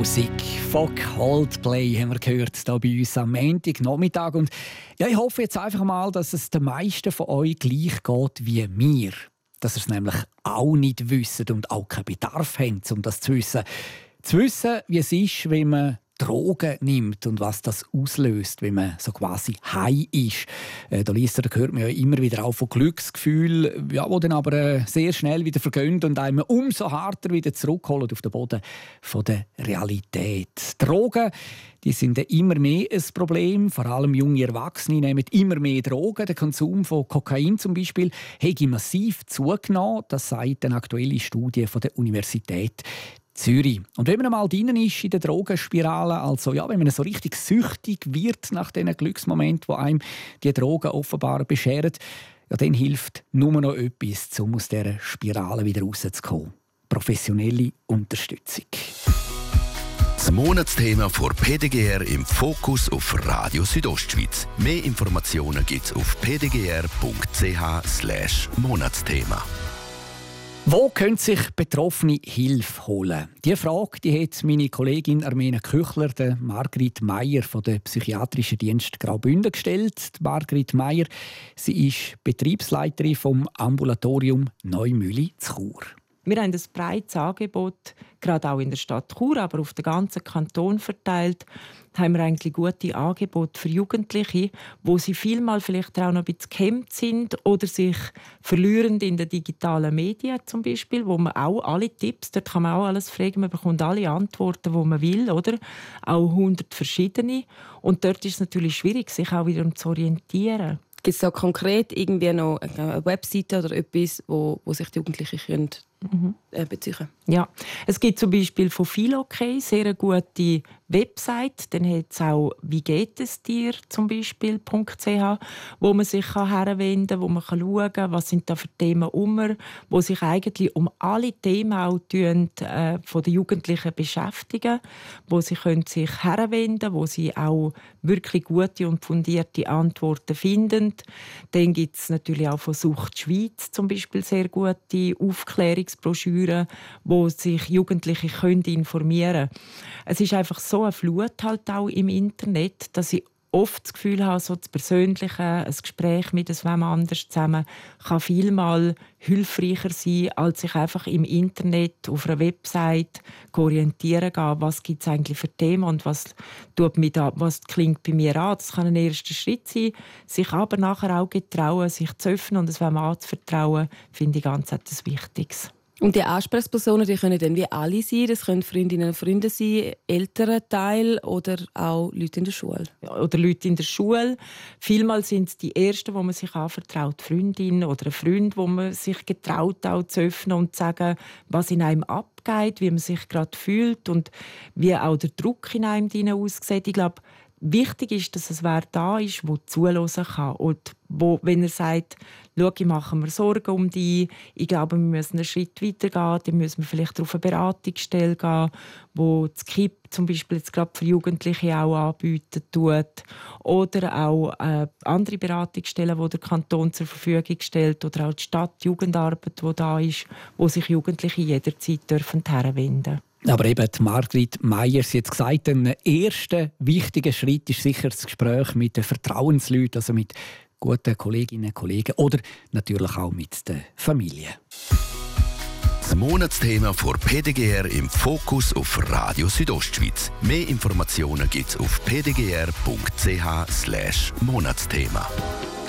Musik von Coldplay haben wir gehört hier bei uns am Montagnachmittag. Und ja, ich hoffe jetzt einfach mal, dass es den meisten von euch gleich geht wie mir. Dass ihr es nämlich auch nicht wisst und auch keinen Bedarf habt, um das zu wissen. Zu wissen, wie es ist, wenn man Drogen nimmt und was das auslöst, wenn man so quasi high ist. Da hört man ja immer wieder auch von Glücksgefühlen, ja, die dann aber sehr schnell wieder vergehen und einem umso harter wieder zurückholen auf den Boden von der Realität. Drogen, die sind immer mehr ein Problem. Vor allem junge Erwachsene nehmen immer mehr Drogen. Der Konsum von Kokain zum Beispiel hat massiv zugenommen. Das sagt eine aktuelle Studie von der Universität Zürich. Und wenn man einmal drin ist in der Drogenspirale, also ja, wenn man so richtig süchtig wird nach diesen Glücksmomenten, die einem die Drogen offenbar bescheren, ja, dann hilft nur noch etwas, um aus dieser Spirale wieder rauszukommen. Professionelle Unterstützung. Das Monatsthema vor PDGR im Fokus auf Radio Südostschweiz. Mehr Informationen gibt's auf pdgr.ch/Monatsthema. Wo können sich Betroffene Hilfe holen? Diese Frage die hat meine Kollegin Armena Küchler, der Margrit Meier von der Psychiatrischen Dienst Graubünden gestellt. Margrit Meier, sie ist Betriebsleiterin vom Ambulatorium Neumühle zu Chur. Wir haben ein breites Angebot, gerade auch in der Stadt Chur, aber auf den ganzen Kanton verteilt, haben wir eigentlich gute Angebote für Jugendliche, wo sie vielmal vielleicht auch noch ein bisschen gehemmt sind oder sich verlieren in den digitalen Medien zum Beispiel, wo man auch alle Tipps, dort kann man auch alles fragen, man bekommt alle Antworten, die man will, oder? Auch 100 verschiedene. Und dort ist es natürlich schwierig, sich auch wieder zu orientieren. Gibt es da konkret irgendwie noch eine Webseite oder etwas, wo sich die Jugendlichen können beziehen? Ja, es gibt zum Beispiel von Philokay sehr eine gute Website. Dann hat es auch «Wie geht es dir?» zum Beispiel.ch, wo man sich herwenden kann, wo man schauen kann, was sind da für Themen wo sich eigentlich um alle Themen auch von den Jugendlichen beschäftigen, wo sie können sich herwenden, wo sie auch wirklich gute und fundierte Antworten finden. Dann gibt es natürlich auch von Sucht Schweiz zum Beispiel sehr gute Aufklärungsbroschüren, wo sich Jugendliche informieren können. Es ist einfach so eine Flut halt auch im Internet, dass ich oft das Gefühl habe, so das Persönliche, ein Gespräch mit jemand anders zusammen kann vielmal hilfreicher sein, als sich einfach im Internet auf einer Website orientieren gehen, was gibt es eigentlich für Themen und was klingt bei mir an. Das kann ein erster Schritt sein, sich aber nachher auch getrauen, sich zu öffnen und es anzuvertrauen, finde ich ganz etwas Wichtiges. Und die Ansprechpersonen, die können dann wie alle sein. Das können Freundinnen und Freunde sein, ältere Teil oder auch Leute in der Schule. Oder Leute in der Schule. Vielmal sind es die Ersten, wo man sich anvertraut, Freundin oder ein Freund, wo man sich getraut, auch zu öffnen und zu sagen, was in einem abgeht, wie man sich gerade fühlt und wie auch der Druck in einem aussieht. Ich glaube, wichtig ist, dass es wer da ist, der zuhören kann. Und wenn er sagt, schau, ich mache mir Sorgen um dich, ich glaube, wir müssen einen Schritt weitergehen, dann müssen wir vielleicht auf eine Beratungsstelle gehen, wo das KIP zum Beispiel jetzt gerade für Jugendliche auch anbieten tut. Oder auch andere Beratungsstellen, die der Kanton zur Verfügung stellt. Oder auch die Stadt, die Jugendarbeit, die da ist, wo sich Jugendliche jederzeit herwenden dürfen. Aber eben, Margrit Meier hat jetzt gesagt, ein erster wichtiger Schritt ist sicher das Gespräch mit den Vertrauensleuten, also mit guten Kolleginnen und Kollegen oder natürlich auch mit der Familie. Das Monatsthema vor PDGR im Fokus auf Radio Südostschweiz. Mehr Informationen gibt's auf pdgr.ch/Monatsthema.